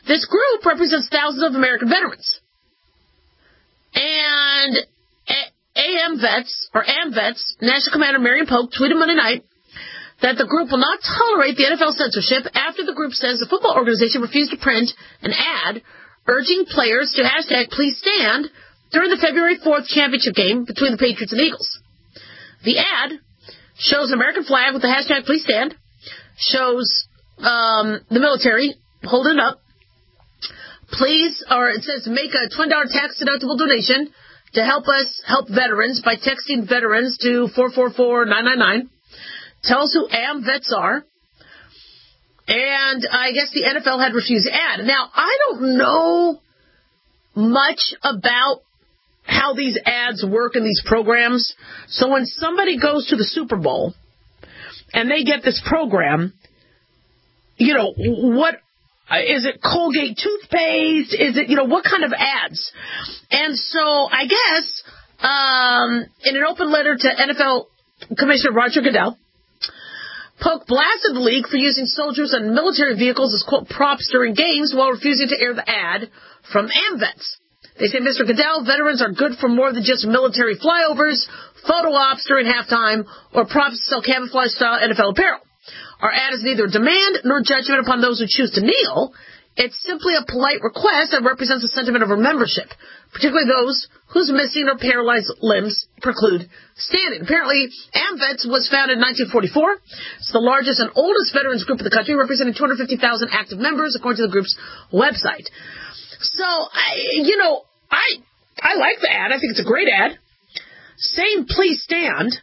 This group represents thousands of American veterans. And AMVETS, or AMVETS, National Commander Marion Polk tweeted Monday night that the group will not tolerate the N F L censorship after the group says the football organization refused to print an ad urging players to hashtag please stand during the February fourth championship game between the Patriots and Eagles. The ad shows an American flag with the hashtag please stand, shows um, the military holding it up. Please, or it says make a twenty dollars tax-deductible donation to help us help veterans by texting veterans to four four four nine nine nine. Tell us who AMVETS are. And I guess the N F L had refused the ad. Now, I don't know much about how these ads work in these programs. So when somebody goes to the Super Bowl and they get this program, you know, what is it? Colgate toothpaste? Is it, you know, what kind of ads? And so I guess um, in an open letter to N F L Commissioner Roger Goodell, Polk blasted the league for using soldiers and military vehicles as, quote, props during games while refusing to air the ad from AMVETS. They say, Mister Goodell, veterans are good for more than just military flyovers, photo ops during halftime, or props to sell camouflage-style N F L apparel. Our ad is neither demand nor judgment upon those who choose to kneel. It's simply a polite request that represents a sentiment of our membership, particularly those whose missing or paralyzed limbs preclude standing. Apparently, AMVETS was founded in nineteen forty-four. It's the largest and oldest veterans group in the country, representing two hundred fifty thousand active members, according to the group's website. So, I, you know, I I like the ad. I think it's a great ad. Saying please stand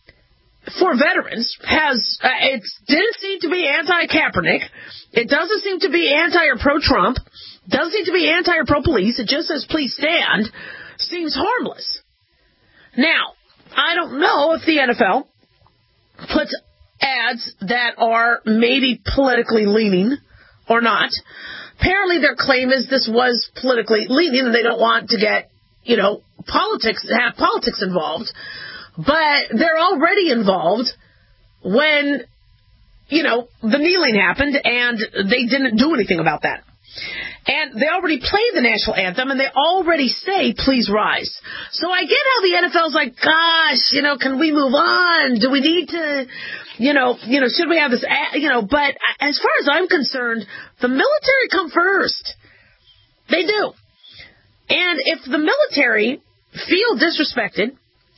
for veterans has, uh, it didn't seem to be anti-Kaepernick. It doesn't seem to be anti or pro-Trump. Doesn't seem to be anti or pro-police. It just says please stand. Seems harmless. Now, I don't know if the N F L puts ads that are maybe politically leaning or not. Apparently their claim is this was politically leaning and they don't want to get, you know, politics, have politics involved. But they're already involved when, you know, the kneeling happened and they didn't do anything about that. And they already play the national anthem and they already say, please rise. So I get how the N F L's like, gosh, you know, can we move on? Do we need to, you know, you know, should we have this, you know, but as far as I'm concerned, the military come first. They do. And if the military feel disrespected,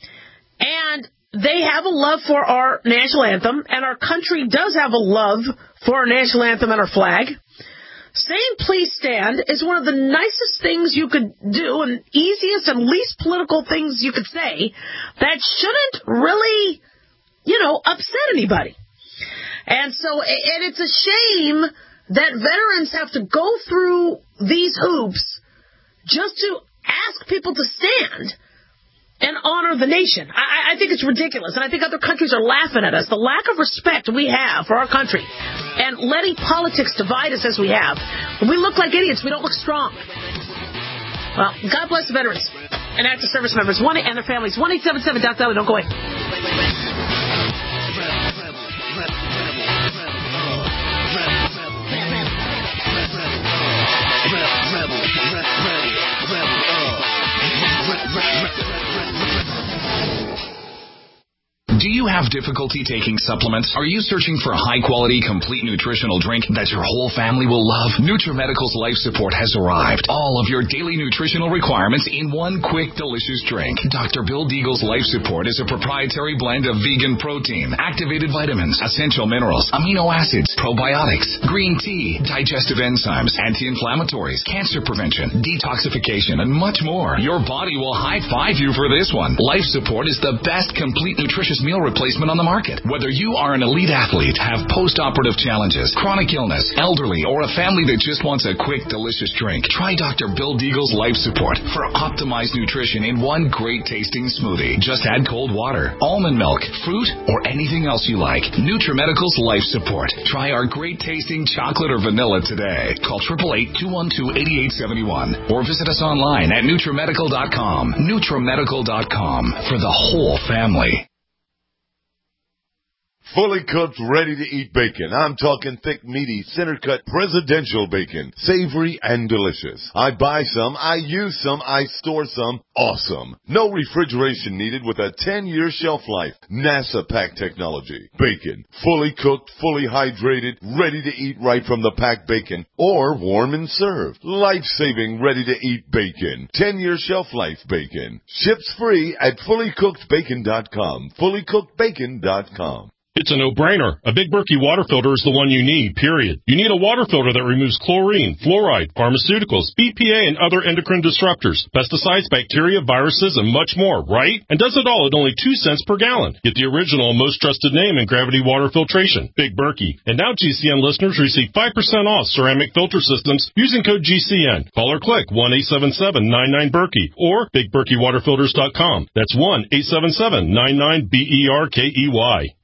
and they have a love for our national anthem, and our country does have a love for our national anthem and our flag, saying please stand is one of the nicest things you could do and easiest and least political things you could say that shouldn't really, you know, upset anybody. And so, and it's a shame that veterans have to go through these hoops just to ask people to stand and honor the nation. I, I think it's ridiculous, and I think other countries are laughing at us. The lack of respect we have for our country and letting politics divide us as we have. When we look like idiots, we don't look strong. Well, God bless the veterans and active service members one and their families. one eight seven seven dot Don't go away. Do you have difficulty taking supplements? Are you searching for a high-quality, complete nutritional drink that your whole family will love? NutriMedical's Life Support has arrived. All of your daily nutritional requirements in one quick, delicious drink. Doctor Bill Deagle's Life Support is a proprietary blend of vegan protein, activated vitamins, essential minerals, amino acids, probiotics, green tea, digestive enzymes, anti-inflammatories, cancer prevention, detoxification, and much more. Your body will high-five you for this one. Life Support is the best complete nutritious meal replacement on the market. Whether you are an elite athlete, have post-operative challenges, chronic illness, elderly, or a family that just wants a quick, delicious drink, try Doctor Bill Deagle's Life Support for optimized nutrition in one great-tasting smoothie. Just add cold water, almond milk, fruit, or anything else you like. NutriMedical's Life Support. Try our great-tasting chocolate or vanilla today. Call eight eight eight, two one two, eight eight seven one or visit us online at NutriMedical dot com. NutriMedical dot com for the whole family. fully cooked, ready-to-eat bacon. I'm talking thick, meaty, center-cut presidential bacon. Savory and delicious. I buy some, I use some, I store some. Awesome. No refrigeration needed with a ten-year shelf life. NASA pack technology. Bacon. Fully cooked, fully hydrated, ready to eat right from the packed bacon. Or warm and served. Life-saving, ready-to-eat bacon. ten-year shelf life bacon. Ships free at fully cooked bacon dot com. fully cooked bacon dot com. It's a no-brainer. A Big Berkey water filter is the one you need, period. You need a water filter that removes chlorine, fluoride, pharmaceuticals, B P A, and other endocrine disruptors, pesticides, bacteria, viruses, and much more, right? And does it all at only two cents per gallon. Get the original and most trusted name in gravity water filtration, Big Berkey. And now G C N listeners receive five percent off ceramic filter systems using code G C N. Call or click one eight seven seven nine nine Berkey or big berkey water filters dot com. That's one eight seven seven nine nine B E R K E Y.